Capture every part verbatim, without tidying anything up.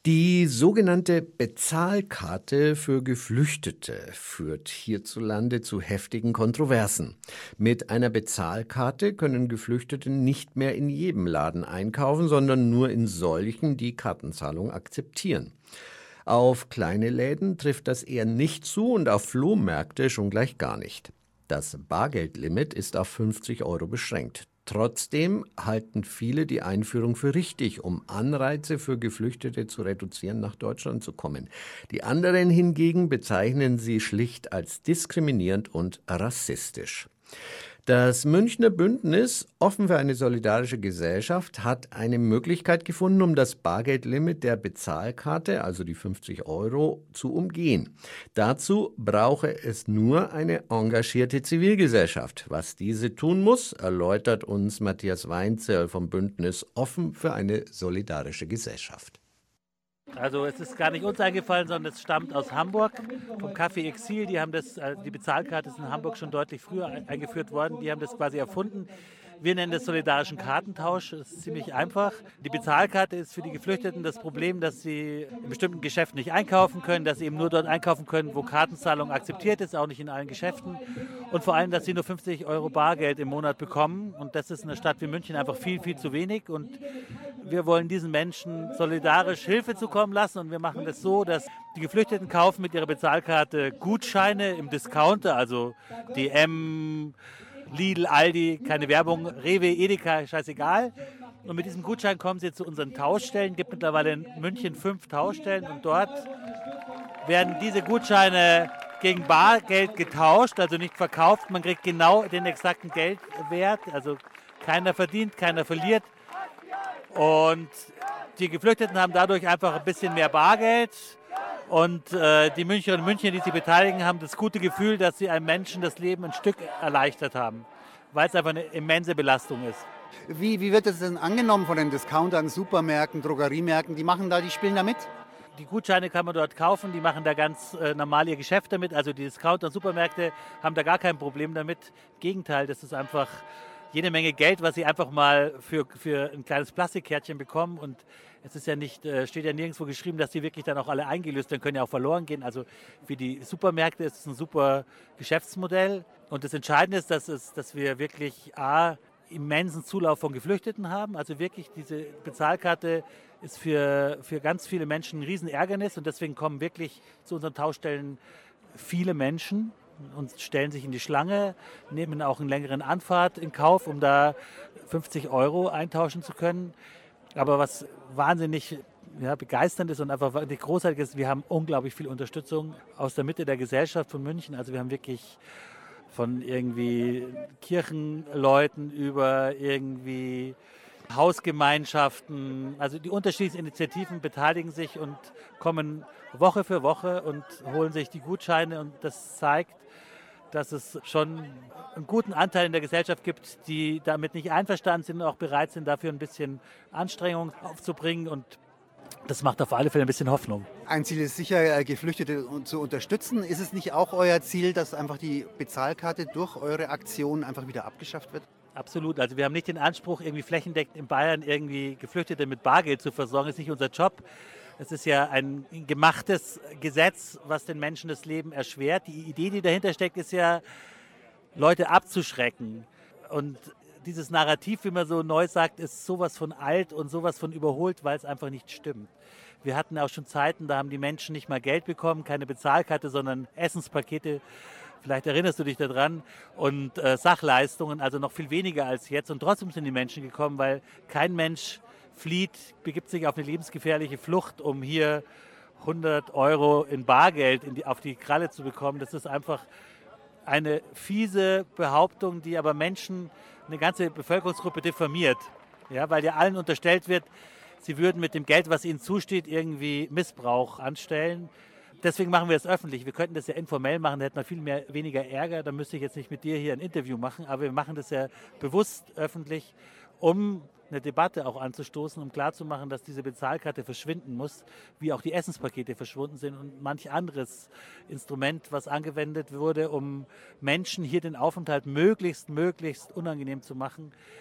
Die sogenannte Bezahlkarte für Geflüchtete führt hierzulande zu heftigen Kontroversen. Mit einer Bezahlkarte können Geflüchtete nicht mehr in jedem Laden einkaufen, sondern nur in solchen, die Kartenzahlung akzeptieren. Auf kleine Läden trifft das eher nicht zu und auf Flohmärkte schon gleich gar nicht. Das Bargeldlimit ist auf fünfzig Euro beschränkt. Trotzdem halten viele die Einführung für richtig, um Anreize für Geflüchtete zu reduzieren, nach Deutschland zu kommen. Die anderen hingegen bezeichnen sie schlicht als diskriminierend und rassistisch. Das Münchner Bündnis Offen für eine solidarische Gesellschaft hat eine Möglichkeit gefunden, um das Bargeldlimit der Bezahlkarte, also die fünfzig Euro, zu umgehen. Dazu brauche es nur eine engagierte Zivilgesellschaft. Was diese tun muss, erläutert uns Matthias Weinzierl vom Bündnis Offen für eine solidarische Gesellschaft. Also es ist gar nicht uns eingefallen, sondern es stammt aus Hamburg, vom Café Exil. Die haben das, die Bezahlkarte ist in Hamburg schon deutlich früher eingeführt worden. Die haben das quasi erfunden. Wir nennen das solidarischen Kartentausch. Das ist ziemlich einfach. Die Bezahlkarte ist für die Geflüchteten das Problem, dass sie in bestimmten Geschäften nicht einkaufen können, dass sie eben nur dort einkaufen können, wo Kartenzahlung akzeptiert ist, auch nicht in allen Geschäften. Und vor allem, dass sie nur fünfzig Euro Bargeld im Monat bekommen. Und das ist in einer Stadt wie München einfach viel, viel zu wenig. Und wir wollen diesen Menschen solidarisch Hilfe zukommen lassen. Und wir machen das so, dass die Geflüchteten kaufen mit ihrer Bezahlkarte Gutscheine im Discounter, also D M, Lidl, Aldi, keine Werbung, Rewe, Edeka, scheißegal. Und mit diesem Gutschein kommen sie zu unseren Tauschstellen. Es gibt mittlerweile in München fünf Tauschstellen und dort werden diese Gutscheine gegen Bargeld getauscht, also nicht verkauft. Man kriegt genau den exakten Geldwert, also keiner verdient, keiner verliert. Und die Geflüchteten haben dadurch einfach ein bisschen mehr Bargeld. Und äh, die Münchnerinnen und Münchner, die sich beteiligen, haben das gute Gefühl, dass sie einem Menschen das Leben ein Stück erleichtert haben, weil es einfach eine immense Belastung ist. Wie, wie wird das denn angenommen von den Discountern, Supermärkten, Drogeriemärkten? Die machen da, die spielen da mit? Die Gutscheine kann man dort kaufen, die machen da ganz äh, normal ihr Geschäft damit. Also die Discounter und Supermärkte haben da gar kein Problem damit. Im Gegenteil, das ist einfach jede Menge Geld, was sie einfach mal für, für ein kleines Plastikkärtchen bekommen. Und es ist ja nicht, steht ja nirgendwo geschrieben, dass die wirklich dann auch alle eingelöst werden, können ja auch verloren gehen. Also für die Supermärkte ist es ein super Geschäftsmodell. Und das Entscheidende ist, dass, es, dass wir wirklich A, immensen Zulauf von Geflüchteten haben. Also wirklich diese Bezahlkarte ist für, für ganz viele Menschen ein Riesenärgernis. Und deswegen kommen wirklich zu unseren Tauschstellen viele Menschen und stellen sich in die Schlange, nehmen auch einen längeren Anfahrt in Kauf, um da fünfzig Euro eintauschen zu können. Aber was wahnsinnig ja, begeisternd ist und einfach wirklich großartig ist, wir haben unglaublich viel Unterstützung aus der Mitte der Gesellschaft von München. Also wir haben wirklich von irgendwie Kirchenleuten über irgendwie Hausgemeinschaften, also die unterschiedlichen Initiativen beteiligen sich und kommen Woche für Woche und holen sich die Gutscheine, und das zeigt, dass es schon einen guten Anteil in der Gesellschaft gibt, die damit nicht einverstanden sind und auch bereit sind, dafür ein bisschen Anstrengung aufzubringen, und das macht auf alle Fälle ein bisschen Hoffnung. Ein Ziel ist sicher, Geflüchtete zu unterstützen. Ist es nicht auch euer Ziel, dass einfach die Bezahlkarte durch eure Aktion einfach wieder abgeschafft wird? Absolut. Also wir haben nicht den Anspruch, irgendwie flächendeckend in Bayern irgendwie Geflüchtete mit Bargeld zu versorgen. Das ist nicht unser Job. Es ist ja ein gemachtes Gesetz, was den Menschen das Leben erschwert. Die Idee, die dahinter steckt, ist ja, Leute abzuschrecken. Und dieses Narrativ, wie man so neu sagt, ist sowas von alt und sowas von überholt, weil es einfach nicht stimmt. Wir hatten auch schon Zeiten, da haben die Menschen nicht mal Geld bekommen, keine Bezahlkarte, sondern Essenspakete. Vielleicht erinnerst du dich daran, und äh, Sachleistungen, also noch viel weniger als jetzt. Und trotzdem sind die Menschen gekommen, weil kein Mensch flieht, begibt sich auf eine lebensgefährliche Flucht, um hier hundert Euro in Bargeld in die, auf die Kralle zu bekommen. Das ist einfach eine fiese Behauptung, die aber Menschen, eine ganze Bevölkerungsgruppe diffamiert. Ja, weil ja allen unterstellt wird, sie würden mit dem Geld, was ihnen zusteht, irgendwie Missbrauch anstellen. Deswegen machen wir es öffentlich. Wir könnten das ja informell machen, da hätten wir viel mehr, weniger Ärger. Da müsste ich jetzt nicht mit dir hier ein Interview machen, aber wir machen das ja bewusst öffentlich, um eine Debatte auch anzustoßen, um klarzumachen, dass diese Bezahlkarte verschwinden muss, wie auch die Essenspakete verschwunden sind und manch anderes Instrument, was angewendet wurde, um Menschen hier den Aufenthalt möglichst, möglichst unangenehm zu machen.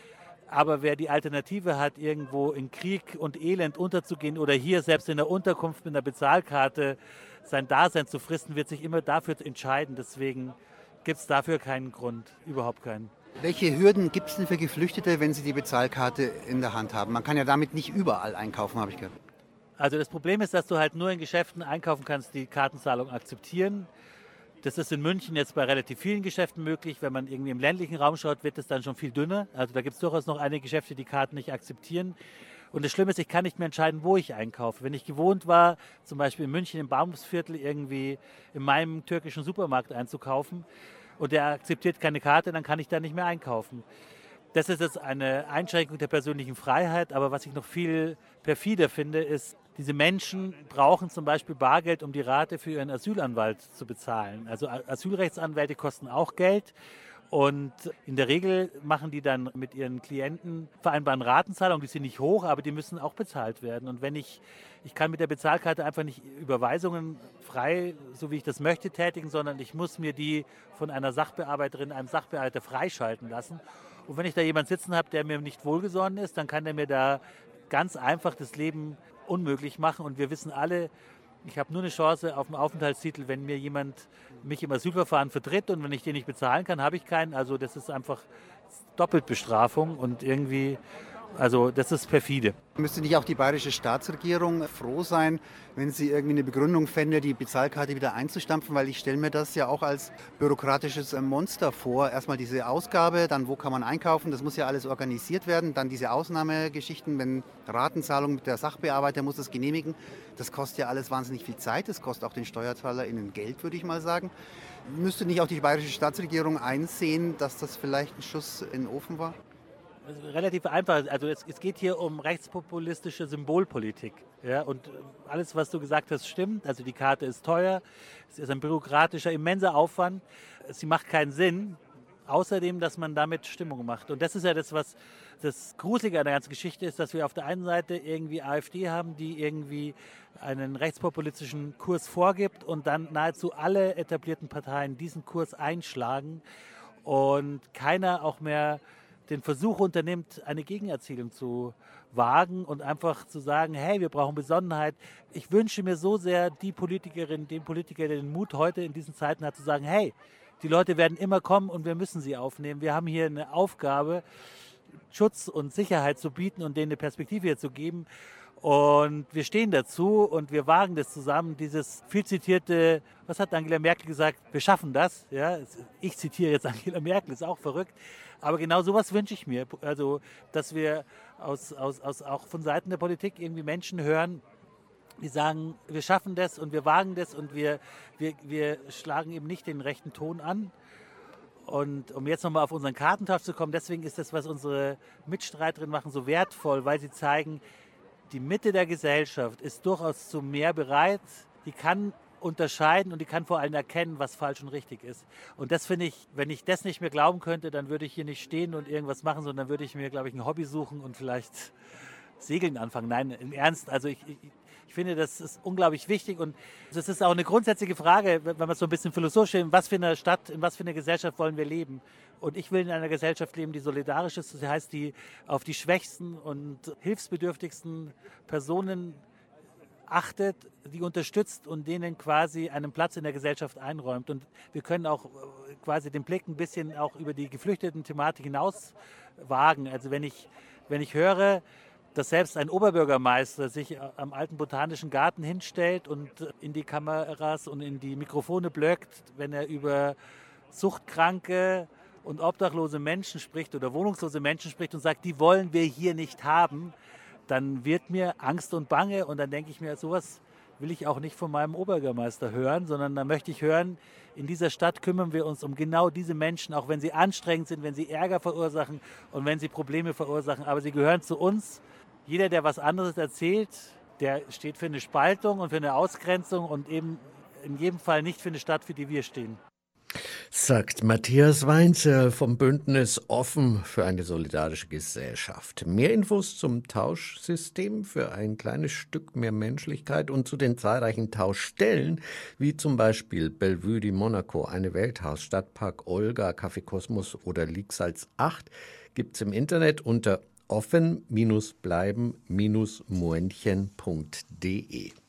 Aber wer die Alternative hat, irgendwo in Krieg und Elend unterzugehen oder hier selbst in der Unterkunft mit einer Bezahlkarte sein Dasein zu fristen, wird sich immer dafür entscheiden. Deswegen gibt es dafür keinen Grund, überhaupt keinen. Welche Hürden gibt es denn für Geflüchtete, wenn sie die Bezahlkarte in der Hand haben? Man kann ja damit nicht überall einkaufen, habe ich gehört. Also das Problem ist, dass du halt nur in Geschäften einkaufen kannst, die Kartenzahlung akzeptieren. Das ist in München jetzt bei relativ vielen Geschäften möglich. Wenn man irgendwie im ländlichen Raum schaut, wird es dann schon viel dünner. Also da gibt es durchaus noch einige Geschäfte, die Karten nicht akzeptieren. Und das Schlimme ist, ich kann nicht mehr entscheiden, wo ich einkaufe. Wenn ich gewohnt war, zum Beispiel in München im Bahnhofsviertel irgendwie in meinem türkischen Supermarkt einzukaufen und der akzeptiert keine Karte, dann kann ich da nicht mehr einkaufen. Das ist jetzt eine Einschränkung der persönlichen Freiheit. Aber was ich noch viel perfider finde, ist, diese Menschen brauchen zum Beispiel Bargeld, um die Rate für ihren Asylanwalt zu bezahlen. Also Asylrechtsanwälte kosten auch Geld. Und in der Regel machen die dann mit ihren Klienten vereinbaren Ratenzahlungen, die sind nicht hoch, aber die müssen auch bezahlt werden. Und wenn ich, ich kann mit der Bezahlkarte einfach nicht Überweisungen frei, so wie ich das möchte, tätigen, sondern ich muss mir die von einer Sachbearbeiterin, einem Sachbearbeiter freischalten lassen. Und wenn ich da jemanden sitzen habe, der mir nicht wohlgesonnen ist, dann kann der mir da ganz einfach das Leben unmöglich machen. Und wir wissen alle, ich habe nur eine Chance auf einen Aufenthaltstitel, wenn mir jemand mich im Asylverfahren vertritt, und wenn ich den nicht bezahlen kann, habe ich keinen. Also das ist einfach Doppeltbestrafung und irgendwie, also das ist perfide. Müsste nicht auch die bayerische Staatsregierung froh sein, wenn sie irgendwie eine Begründung fände, die Bezahlkarte wieder einzustampfen? Weil ich stelle mir das ja auch als bürokratisches Monster vor. Erstmal diese Ausgabe, dann wo kann man einkaufen, das muss ja alles organisiert werden. Dann diese Ausnahmegeschichten, wenn Ratenzahlung mit der Sachbearbeiter muss das genehmigen. Das kostet ja alles wahnsinnig viel Zeit. Das kostet auch den SteuerzahlerInnen Geld, würde ich mal sagen. Müsste nicht auch die bayerische Staatsregierung einsehen, dass das vielleicht ein Schuss in den Ofen war? Relativ einfach. Also es, es geht hier um rechtspopulistische Symbolpolitik. Ja? Und alles, was du gesagt hast, stimmt. Also die Karte ist teuer, es ist ein bürokratischer, immenser Aufwand. Sie macht keinen Sinn. Außerdem, dass man damit Stimmung macht. Und das ist ja das, was das Gruselige an der ganzen Geschichte ist, dass wir auf der einen Seite irgendwie AfD haben, die irgendwie einen rechtspopulistischen Kurs vorgibt und dann nahezu alle etablierten Parteien diesen Kurs einschlagen und keiner auch mehr den Versuch unternimmt, eine Gegenerzählung zu wagen und einfach zu sagen, hey, wir brauchen Besonnenheit. Ich wünsche mir so sehr die Politikerin, den Politiker, der den Mut heute in diesen Zeiten hat, zu sagen, hey, die Leute werden immer kommen und wir müssen sie aufnehmen. Wir haben hier eine Aufgabe, Schutz und Sicherheit zu bieten und denen eine Perspektive hier zu geben. Und wir stehen dazu und wir wagen das zusammen. Dieses viel zitierte, was hat Angela Merkel gesagt? Wir schaffen das. Ja, ich zitiere jetzt Angela Merkel, ist auch verrückt. Aber genau sowas wünsche ich mir. Also, dass wir aus, aus, aus, auch von Seiten der Politik irgendwie Menschen hören, die sagen, wir schaffen das und wir wagen das und wir, wir, wir schlagen eben nicht den rechten Ton an. Und um jetzt nochmal auf unseren Kartentausch zu kommen, deswegen ist das, was unsere Mitstreiterinnen machen, so wertvoll, weil sie zeigen, die Mitte der Gesellschaft ist durchaus zu mehr bereit, die kann unterscheiden und die kann vor allem erkennen, was falsch und richtig ist. Und das finde ich, wenn ich das nicht mehr glauben könnte, dann würde ich hier nicht stehen und irgendwas machen, sondern dann würde ich mir, glaube ich, ein Hobby suchen und vielleicht Segeln anfangen. Nein, im Ernst, also ich, ich, ich finde, das ist unglaublich wichtig und das ist auch eine grundsätzliche Frage, wenn man so ein bisschen philosophisch in was für eine Stadt, in was für eine Gesellschaft wollen wir leben. Und ich will in einer Gesellschaft leben, die solidarisch ist, das heißt, die auf die schwächsten und hilfsbedürftigsten Personen achtet, die unterstützt und denen quasi einen Platz in der Gesellschaft einräumt. Und wir können auch quasi den Blick ein bisschen auch über die Geflüchteten-Thematik hinaus wagen. Also wenn ich, wenn ich höre, dass selbst ein Oberbürgermeister sich am alten Botanischen Garten hinstellt und in die Kameras und in die Mikrofone blöckt, wenn er über suchtkranke und obdachlose Menschen spricht oder wohnungslose Menschen spricht und sagt, die wollen wir hier nicht haben, dann wird mir Angst und Bange und dann denke ich mir, sowas will ich auch nicht von meinem Oberbürgermeister hören, sondern dann möchte ich hören, in dieser Stadt kümmern wir uns um genau diese Menschen, auch wenn sie anstrengend sind, wenn sie Ärger verursachen und wenn sie Probleme verursachen, aber sie gehören zu uns. Jeder, der was anderes erzählt, der steht für eine Spaltung und für eine Ausgrenzung und eben in jedem Fall nicht für eine Stadt, für die wir stehen. Sagt Matthias Weinzierl vom Bündnis Offen für eine solidarische Gesellschaft. Mehr Infos zum Tauschsystem für ein kleines Stück mehr Menschlichkeit und zu den zahlreichen Tauschstellen, wie zum Beispiel Bellevue di Monaco, eine Welthaus, Stadtpark Olga, Café Kosmos oder Liegsalz acht, gibt es im Internet unter offen Bindestrich bleiben Bindestrich moenchen punkt de.